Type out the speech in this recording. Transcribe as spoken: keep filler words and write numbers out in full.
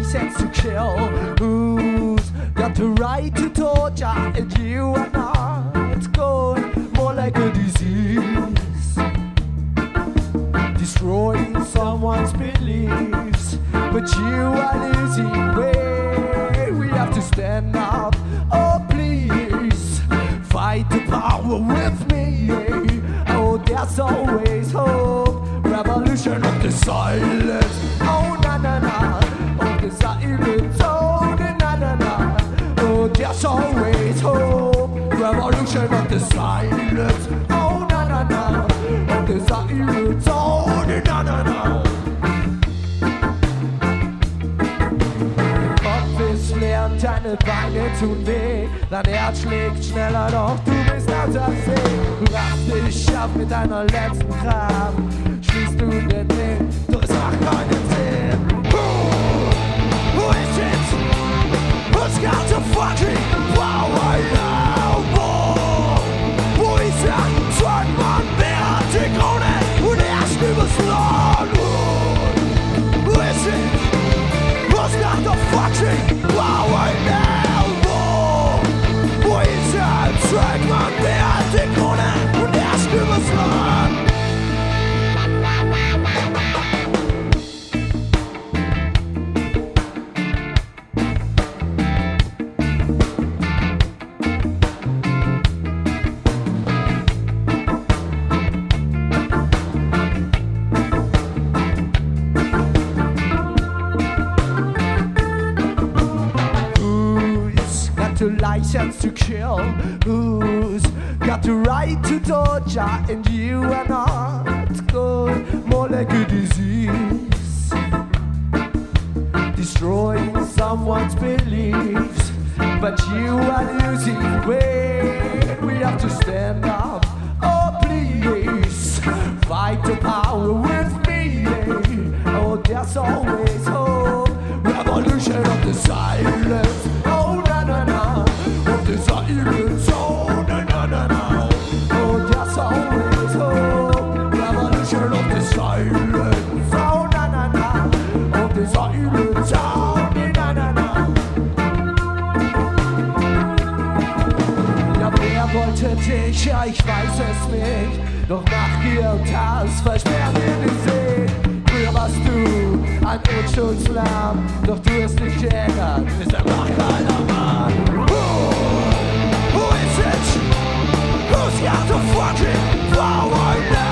license to kill? Who's got the right to torture? And you are not going more like a disease, destroying someone's beliefs. But you are losing way. We have to stand up. Oh please, fight the power with me. Oh, there's always hope. Revolution of the silence. Oh na na na. Of the silence. Oh na na na. Oh, there's always hope. Revolution of the silence. Oh na na na. Of the silence. Oh na na na. Kopf lernt deine Beine tun weh, dein Herz schlägt schneller, doch du bist außer See. Raff dich ab mit deiner letzten Kraft, schließt du den Ring, doch es macht keinen Sinn. Who, who is it? Who's got the fucking power now? Wo, wo ist er? Zwei Mann, wer hat die Krone und herrscht übers Land? Who, who is it? Who's got the fucking power now? Wo, wo ist er? Zwei Mann, wer hat die Krone und herrscht übers Land? License to kill, who's got the right to torture, and you are not good, more like a disease, destroying someone's beliefs. But you are losing weight. We have to stand up. Oh please, fight the power with me. Oh, there's always hope. Revolution of the silence. Oh na na na. The silence, oh na na na na. Oh, there's always hope. Revolution of the silence, oh na na na. Of the silence, oh na na na. Ja, wer wollte dich? Ja, ich weiß es nicht. Doch Nachgier und Hass versperren mir den See. Früher warst du ein Unschuldslamm, doch du hast dich geärgert. Ist einfach keiner Mann. Who is it? Who's got the fucking power now?